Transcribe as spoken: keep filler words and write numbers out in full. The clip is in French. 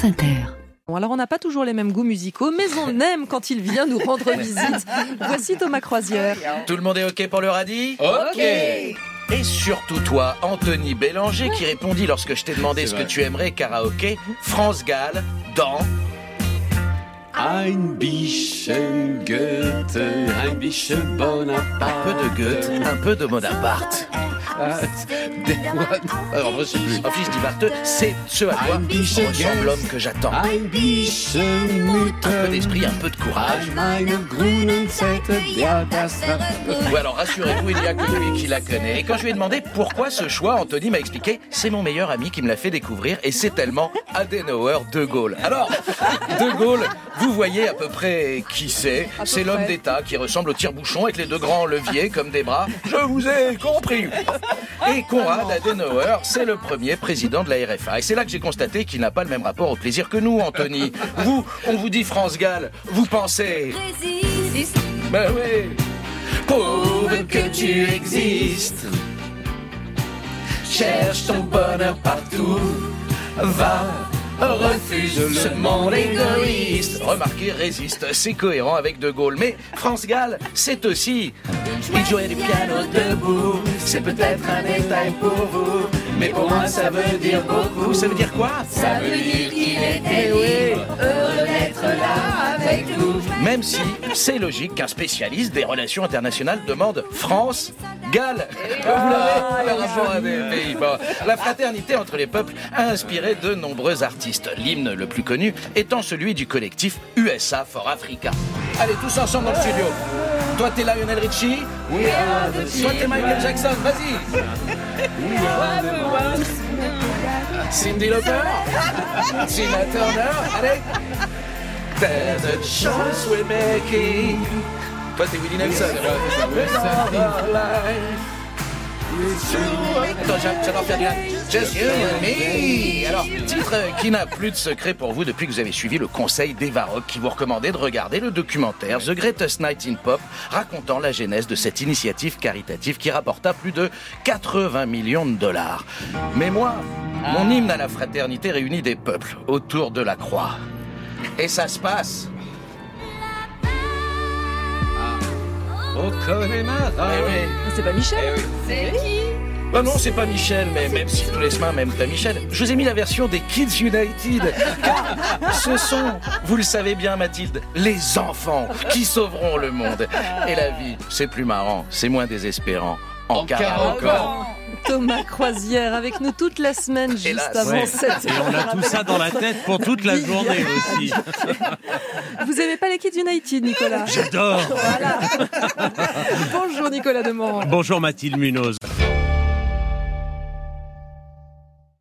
France Inter. Bon, alors on n'a pas toujours les mêmes goûts musicaux, mais on aime quand il vient nous rendre visite. Voici Thomas Croisière. Tout le monde est OK pour le radis ? OK. Et surtout toi, Anthony Bélanger, qui répondit lorsque je t'ai demandé ce que tu aimerais karaoké, France Gall, dans... Ein bisschen Goethe, ein bisschen Bonaparte. Un peu de Goethe, un peu de Bonaparte. Ah, des fois... Alors moi je sais plus. En fils d'Ivarteux, c'est ce à quoi ressemble l'homme que j'attends. Ein bisschen Un peu Mütter, d'esprit, un peu de courage. meine grünen Zettel, ja das... Ou alors rassurez-vous, il n'y a que lui qui la connaît. Et quand je lui ai demandé pourquoi ce choix, Anthony m'a expliqué, c'est mon meilleur ami qui me l'a fait découvrir et c'est tellement Adenauer de Gaulle. Alors, de Gaulle, vous voyez à peu près qui c'est. peu C'est l'homme près. d'État qui ressemble au tire-bouchon avec les deux grands leviers comme des bras. Je vous ai compris. Et Konrad Adenauer, c'est le premier président de la R F A. Et c'est là que j'ai constaté qu'il n'a pas le même rapport au plaisir que nous, Anthony. Vous, on vous dit France Gall, vous pensez... Ben oui. Prouve que tu existes. Cherche ton bonheur partout. Va, refuse ce monde égoïste. Remarquez, résiste, c'est cohérent avec De Gaulle. Mais France Gall, c'est aussi... Il jouait du piano debout. C'est peut-être un détail pour vous, mais pour moi ça veut dire beaucoup. Ça veut dire quoi? Ça veut dire qu'il était libre, heureux d'être là avec nous. Même si c'est logique qu'un spécialiste des relations internationales demande France Gall. Vous l'avez par rapport à des pays. Bon, la fraternité entre les peuples a inspiré de nombreux artistes. L'hymne le plus connu étant celui du collectif U S A for Africa. Allez, tous ensemble dans le studio. Toi, t'es Lionel Richie. Toi, t'es Michael Jackson. Vas-y. Cyndi Lauper. Tina Turner. Allez. There's a choice we're making. Toi, t'es Willie Nelson. Attends, j'adore faire du Just you and me. Alors, titre qui n'a plus de secret pour vous depuis que vous avez suivi le conseil d'Eva Rock qui vous recommandait de regarder le documentaire The Greatest Night in Pop, racontant la genèse de cette initiative caritative qui rapporta plus de quatre-vingts millions de dollars. Mais moi, mon hymne à la fraternité réunit des peuples autour de la croix. Et ça se passe. Au Connemara. Eh oui. C'est pas Michel? Eh oui. C'est qui? Bah non, c'est pas Michel, mais même si tous les semaines, même pas Michel, je vous ai mis la version des Kids United. Car ce sont, vous le savez bien Mathilde, les enfants qui sauveront le monde. Et la vie, c'est plus marrant, c'est moins désespérant. En, En karaoké. Thomas Croisière avec nous toute la semaine juste Hélas. avant Ouais. cette Et on a tout ça dans la tête pour toute la journée aussi. Vous aimez pas les Kids United, Nicolas? J'adore. Voilà. Bonjour Nicolas Demorand. Bonjour Mathilde Munoz.